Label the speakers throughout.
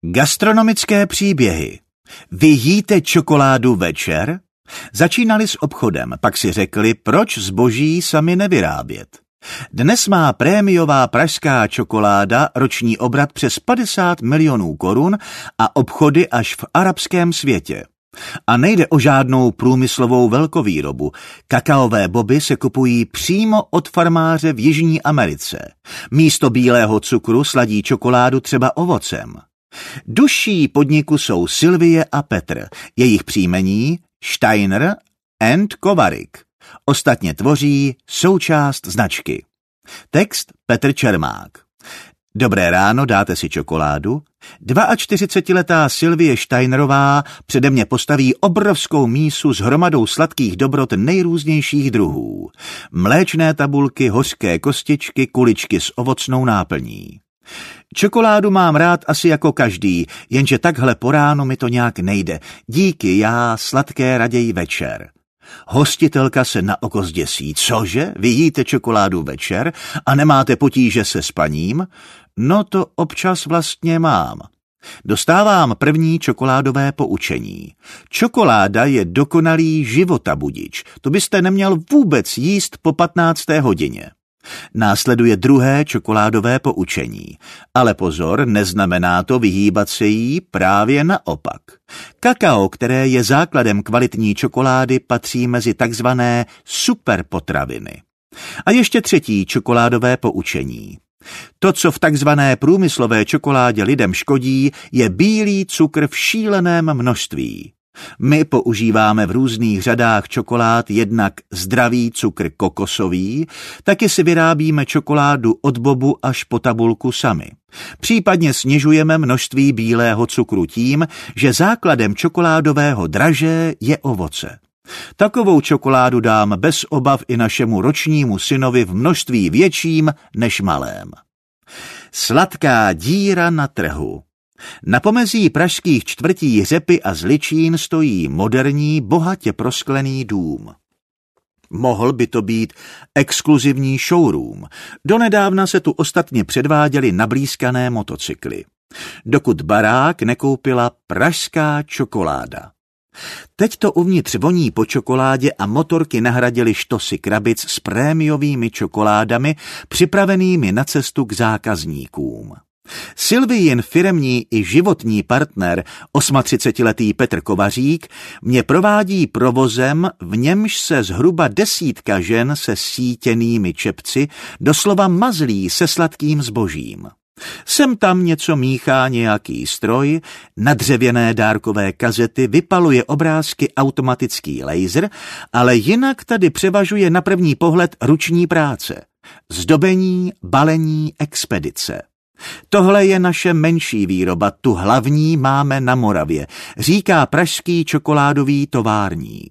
Speaker 1: Gastronomické příběhy. Vy jíte čokoládu večer? Začínali s obchodem, pak si řekli, proč zboží sami nevyrábět. Dnes má prémiová pražská čokoláda roční obrat přes 50 milionů korun a obchody až v arabském světě. A nejde o žádnou průmyslovou velkovýrobu. Kakaové boby se kupují přímo od farmáře v Jižní Americe. Místo bílého cukru sladí čokoládu třeba ovocem. Duší podniku jsou Sylvie a Petr, jejich příjmení Steiner and Kovarik. Ostatně tvoří součást značky. Text Petr Čermák. Dobré ráno, dáte si čokoládu? 42letá Sylvie Steinerová přede mě postaví obrovskou mísu s hromadou sladkých dobrot nejrůznějších druhů. Mléčné tabulky, hořké kostičky, kuličky s ovocnou náplní. Čokoládu mám rád asi jako každý, jenže takhle po ránu mi to nějak nejde. Díky, já sladké raději večer. Hostitelka se na oko zděsí. Cože? Vy jíte čokoládu večer a nemáte potíže se spaním? No to občas vlastně mám. Dostávám první čokoládové poučení. Čokoláda je dokonalý životabudič. To byste neměl vůbec jíst po 15. hodině. Následuje druhé čokoládové poučení. Ale pozor, neznamená to vyhýbat se jí, právě naopak. Kakao, které je základem kvalitní čokolády, patří mezi takzvané superpotraviny. A ještě třetí čokoládové poučení. To, co v takzvané průmyslové čokoládě lidem škodí, je bílý cukr v šíleném množství. My používáme v různých řadách čokolád jednak zdravý cukr kokosový, taky si vyrábíme čokoládu od bobu až po tabulku sami. Případně snižujeme množství bílého cukru tím, že základem čokoládového draže je ovoce. Takovou čokoládu dám bez obav i našemu ročnímu synovi v množství větším než malém. Sladká díra na trhu. Na pomezí pražských čtvrtí Řepy a Zličín stojí moderní, bohatě prosklený dům. Mohl by to být exkluzivní showroom. Donedávna se tu ostatně předváděly nablýskané motocykly. Dokud barák nekoupila pražská čokoláda. Teď to uvnitř voní po čokoládě a motorky nahradily štosy krabic s prémiovými čokoládami připravenými na cestu k zákazníkům. Sylvijin firemní i životní partner, 38letý Petr Kovařík, mě provádí provozem, v němž se zhruba 10 žen se sítěnými čepci doslova mazlí se sladkým zbožím. Sem tam něco míchá nějaký stroj, na dřevěné dárkové kazety vypaluje obrázky automatický laser, ale jinak tady převažuje na první pohled ruční práce. Zdobení, balení, expedice. Tohle je naše menší výroba, tu hlavní máme na Moravě, říká pražský čokoládový továrník.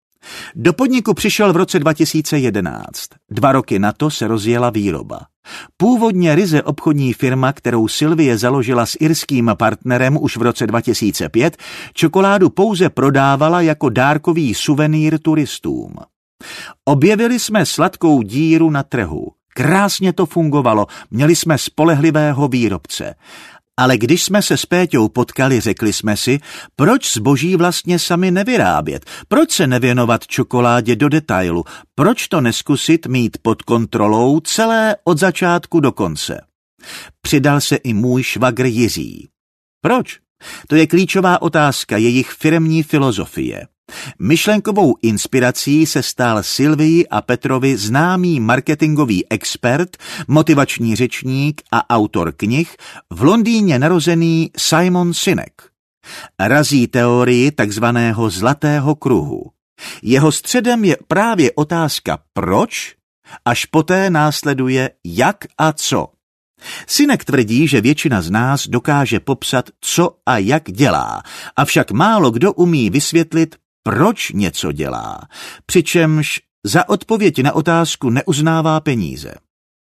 Speaker 1: Do podniku přišel v roce 2011. 2 roky na to se rozjela výroba. Původně ryze obchodní firma, kterou Sylvie založila s irským partnerem už v roce 2005, čokoládu pouze prodávala jako dárkový suvenýr turistům. Objevili jsme sladkou díru na trhu. Krásně to fungovalo, měli jsme spolehlivého výrobce. Ale když jsme se s Péťou potkali, řekli jsme si, proč zboží vlastně sami nevyrábět, proč se nevěnovat čokoládě do detailu, proč to neskusit mít pod kontrolou celé od začátku do konce. Přidal se i můj švagr Jiří. Proč? To je klíčová otázka jejich firemní filozofie. Myšlenkovou inspirací se stal Sylvii a Petrovi známý marketingový expert, motivační řečník a autor knih, v Londýně narozený Simon Sinek. Razí teorii takzvaného zlatého kruhu. Jeho středem je právě otázka proč, až poté následuje jak a co. Sinek tvrdí, že většina z nás dokáže popsat, co a jak dělá, avšak málo kdo umí vysvětlit, proč něco dělá, přičemž za odpověď na otázku neuznává peníze.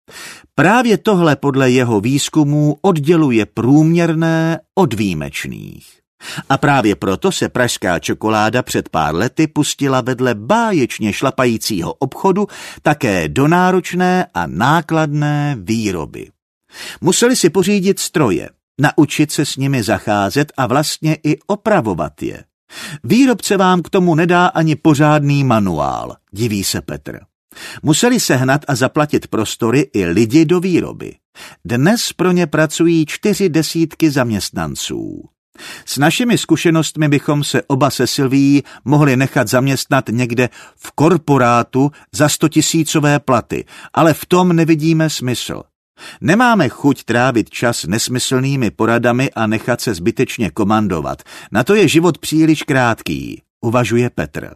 Speaker 1: Právě tohle podle jeho výzkumů odděluje průměrné od výjimečných. A právě proto se pražská čokoláda před pár lety pustila vedle báječně šlapajícího obchodu také do náročné a nákladné výroby. Museli si pořídit stroje, naučit se s nimi zacházet a vlastně i opravovat je. Výrobce vám k tomu nedá ani pořádný manuál, diví se Petr. Museli sehnat a zaplatit prostory i lidi do výroby. Dnes pro ně pracují 40 zaměstnanců. S našimi zkušenostmi bychom se oba se Silvií mohli nechat zaměstnat někde v korporátu za 100 000 platy, ale v tom nevidíme smysl. Nemáme chuť trávit čas nesmyslnými poradami a nechat se zbytečně komandovat. Na to je život příliš krátký, uvažuje Petr.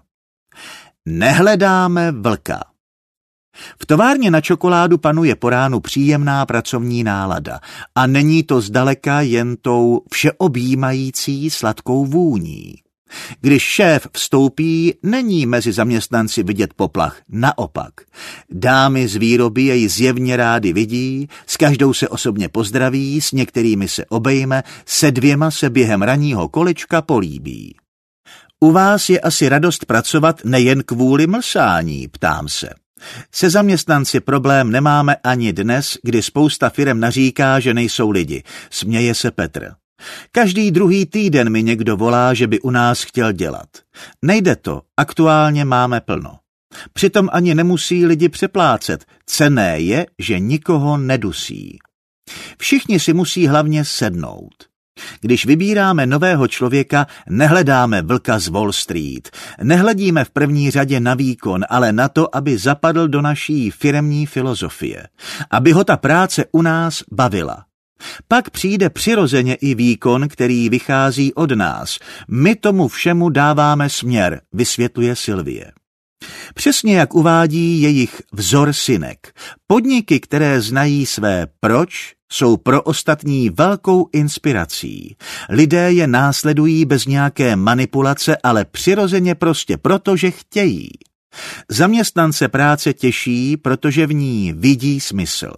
Speaker 1: Nehledáme vlka. V továrně na čokoládu panuje po ránu příjemná pracovní nálada a není to zdaleka jen tou všeobjímající sladkou vůní. Když šéf vstoupí, není mezi zaměstnanci vidět poplach, naopak. Dámy z výroby jej zjevně rády vidí, s každou se osobně pozdraví, s některými se obejme, se 2 se během ranního kolečka políbí. U vás je asi radost pracovat nejen kvůli mlsání, ptám se. Se zaměstnanci problém nemáme ani dnes, kdy spousta firem naříká, že nejsou lidi, směje se Petr. Každý druhý týden mi někdo volá, že by u nás chtěl dělat. Nejde to, aktuálně máme plno. Přitom ani nemusí lidi přeplácet, cenné je, že nikoho nedusí. Všichni si musí hlavně sednout. Když vybíráme nového člověka, nehledáme vlka z Wall Street. Nehledíme v první řadě na výkon, ale na to, aby zapadl do naší firemní filozofie. Aby ho ta práce u nás bavila. Pak přijde přirozeně i výkon, který vychází od nás. My tomu všemu dáváme směr, vysvětluje Silvie. Přesně jak uvádí jejich vzor synek. Podniky, které znají své proč, jsou pro ostatní velkou inspirací. Lidé je následují bez nějaké manipulace, ale přirozeně prostě proto, že chtějí. Zaměstnance práce těší, protože v ní vidí smysl.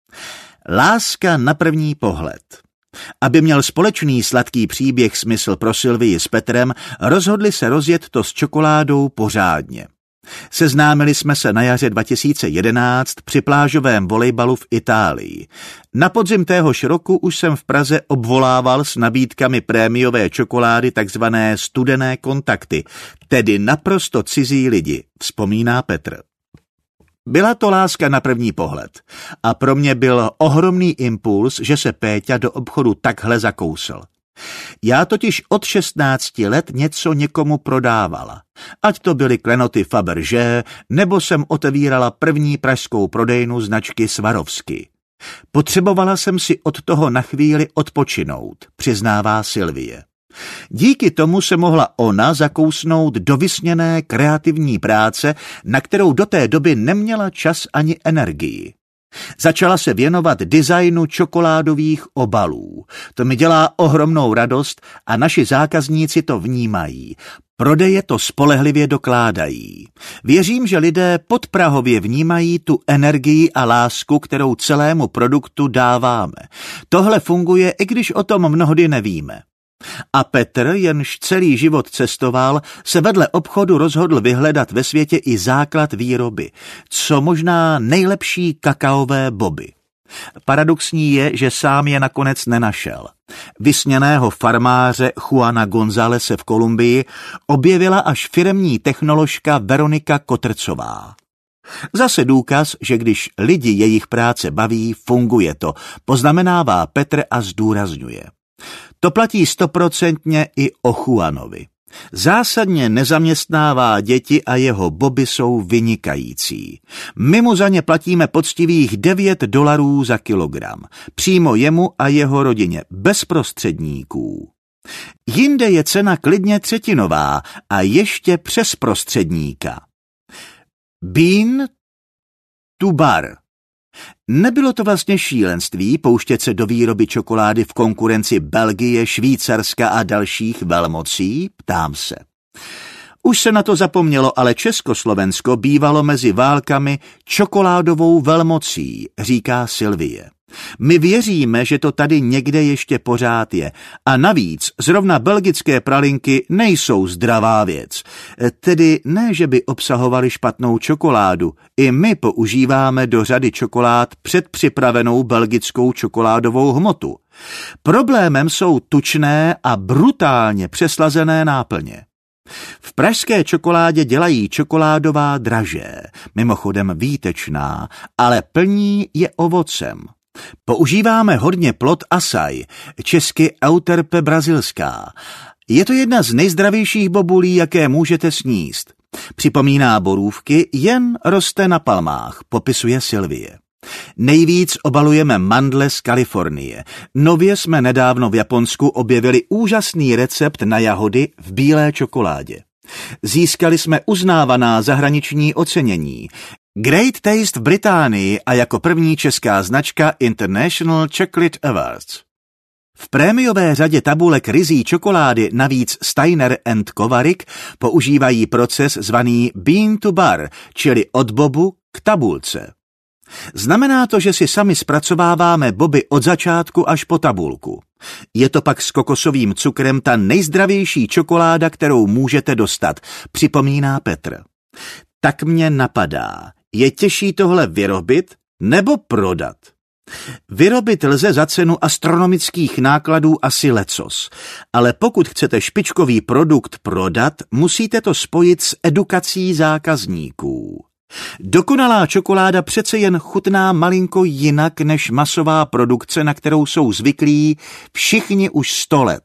Speaker 1: Láska na první pohled. Aby měl společný sladký příběh smysl pro Silvii s Petrem, rozhodli se rozjet to s čokoládou pořádně. Seznámili jsme se na jaře 2011 při plážovém volejbalu v Itálii. Na podzim téhož roku už jsem v Praze obvolával s nabídkami prémiové čokolády takzvané studené kontakty, tedy naprosto cizí lidi, vzpomíná Petr. Byla to láska na první pohled a pro mě byl ohromný impuls, že se Péťa do obchodu takhle zakousl. Já totiž od 16 let něco někomu prodávala. Ať to byly klenoty Fabergé, nebo jsem otevírala první pražskou prodejnu značky Swarovski. Potřebovala jsem si od toho na chvíli odpočinout, přiznává Silvie. Díky tomu se mohla ona zakousnout do vysněné kreativní práce, na kterou do té doby neměla čas ani energii. Začala se věnovat designu čokoládových obalů. To mi dělá ohromnou radost a naši zákazníci to vnímají. Prodeje to spolehlivě dokládají. Věřím, že lidé podprahově vnímají tu energii a lásku, kterou celému produktu dáváme. Tohle funguje, i když o tom mnohdy nevíme. A Petr, jenž celý život cestoval, se vedle obchodu rozhodl vyhledat ve světě i základ výroby, co možná nejlepší kakaové boby. Paradoxní je, že sám je nakonec nenašel. Vysněného farmáře Juana Gonzálese v Kolumbii objevila až firemní technoložka Veronika Kotrcová. Zase důkaz, že když lidi jejich práce baví, funguje to, poznamenává Petr a zdůrazňuje. To platí 100% i o Juanovi. Zásadně nezaměstnává děti a jeho boby jsou vynikající. My mu za ně platíme poctivých $9 za kilogram. Přímo jemu a jeho rodině, bez prostředníků. Jinde je cena klidně třetinová a ještě přes prostředníka. Bean to bar. Nebylo to vlastně šílenství pouštět se do výroby čokolády v konkurenci Belgie, Švýcarska a dalších velmocí? Ptám se. Už se na to zapomnělo, ale Československo bývalo mezi válkami čokoládovou velmocí, říká Silvie. My věříme, že to tady někde ještě pořád je. A navíc zrovna belgické pralinky nejsou zdravá věc. Tedy ne, že by obsahovaly špatnou čokoládu. I my používáme do řady čokolád předpřipravenou belgickou čokoládovou hmotu. Problémem jsou tučné a brutálně přeslazené náplně. V pražské čokoládě dělají čokoládová draže, mimochodem výtečná, ale plní je ovocem. Používáme hodně plod acai, česky euterpe brazilská. Je to jedna z nejzdravějších bobulí, jaké můžete sníst. Připomíná borůvky, jen roste na palmách, popisuje Sylvie. Nejvíc obalujeme mandle z Kalifornie. Nově jsme nedávno v Japonsku objevili úžasný recept na jahody v bílé čokoládě. Získali jsme uznávaná zahraniční ocenění. Great Taste v Británii a jako první česká značka International Chocolate Awards. V prémiové řadě tabulek ryzí čokolády navíc Steiner & Kovarik používají proces zvaný bean to bar, čili od bobu k tabulce. Znamená to, že si sami zpracováváme boby od začátku až po tabulku. Je to pak s kokosovým cukrem ta nejzdravější čokoláda, kterou můžete dostat, připomíná Petr. Tak mě napadá, je těžší tohle vyrobit nebo prodat? Vyrobit lze za cenu astronomických nákladů asi lecos, ale pokud chcete špičkový produkt prodat, musíte to spojit s edukací zákazníků. Dokonalá čokoláda přece jen chutná malinko jinak než masová produkce, na kterou jsou zvyklí všichni už 100 let.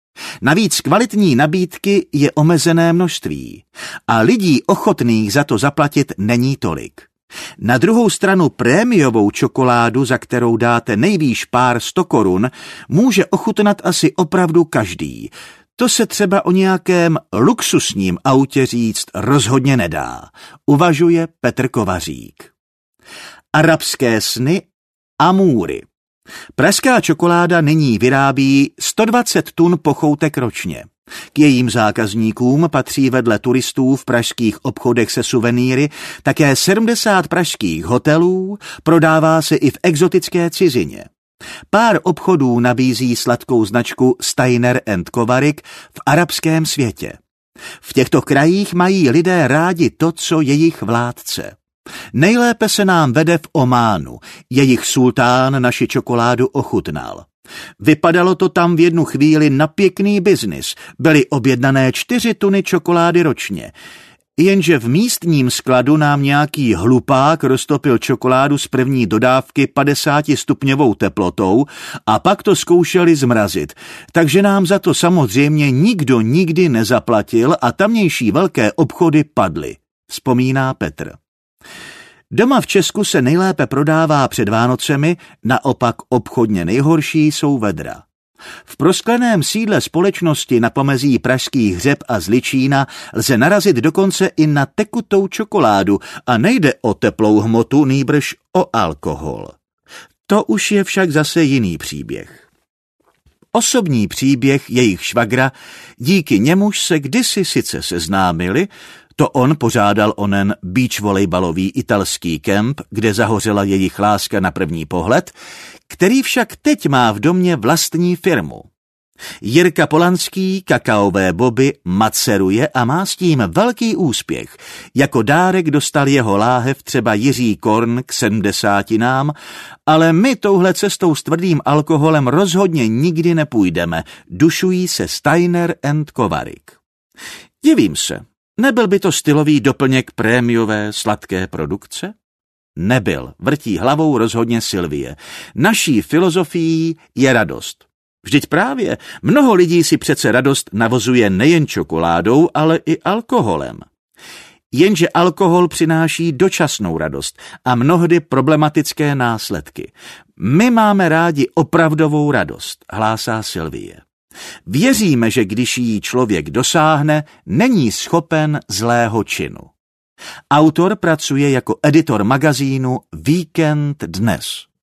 Speaker 1: Navíc kvalitní nabídky je omezené množství a lidí ochotných za to zaplatit není tolik. Na druhou stranu prémiovou čokoládu, za kterou dáte nejvýš pár 100 korun, může ochutnat asi opravdu každý. To se třeba o nějakém luxusním autě říct rozhodně nedá, uvažuje Petr Kovařík. Arabské sny Amúry. Pražská čokoláda nyní vyrábí 120 tun pochoutek ročně. K jejím zákazníkům patří vedle turistů v pražských obchodech se suvenýry také 70 pražských hotelů, prodává se i v exotické cizině. Pár obchodů nabízí sladkou značku Steiner & Kovarik v arabském světě. V těchto krajích mají lidé rádi to, co jejich vládce. Nejlépe se nám vede v Ománu. Jejich sultán naši čokoládu ochutnal. Vypadalo to tam v jednu chvíli na pěkný biznis. Byly objednané 4 tuny čokolády ročně. Jenže v místním skladu nám nějaký hlupák roztopil čokoládu z první dodávky 50stupňovou teplotou a pak to zkoušeli zmrazit, takže nám za to samozřejmě nikdo nikdy nezaplatil a tamnější velké obchody padly, vzpomíná Petr. Doma v Česku se nejlépe prodává před Vánocemi, naopak obchodně nejhorší jsou vedra. V proskleném sídle společnosti na pomezí pražských Hřeb a Zličína lze narazit dokonce i na tekutou čokoládu a nejde o teplou hmotu, nýbrž o alkohol. To už je však zase jiný příběh. Osobní příběh jejich švagra, díky němuž se kdysi sice seznámili, to on pořádal onen beach volejbalový italský kemp, kde zahořela jejich láska na první pohled, který však teď má v domě vlastní firmu. Jirka Polanský kakaové boby maceruje a má s tím velký úspěch. Jako dárek dostal jeho láhev třeba Jiří Korn k 70, ale my touhle cestou s tvrdým alkoholem rozhodně nikdy nepůjdeme, dušují se Steiner & Kovarik. Divím se, nebyl by to stylový doplněk prémiové sladké produkce? Nebyl, vrtí hlavou rozhodně Sylvie. Naší filozofií je radost. Vždyť právě mnoho lidí si přece radost navozuje nejen čokoládou, ale i alkoholem. Jenže alkohol přináší dočasnou radost a mnohdy problematické následky. My máme rádi opravdovou radost, hlásá Sylvie. Věříme, že když jí člověk dosáhne, není schopen zlého činu. Autor pracuje jako editor magazínu Víkend dnes.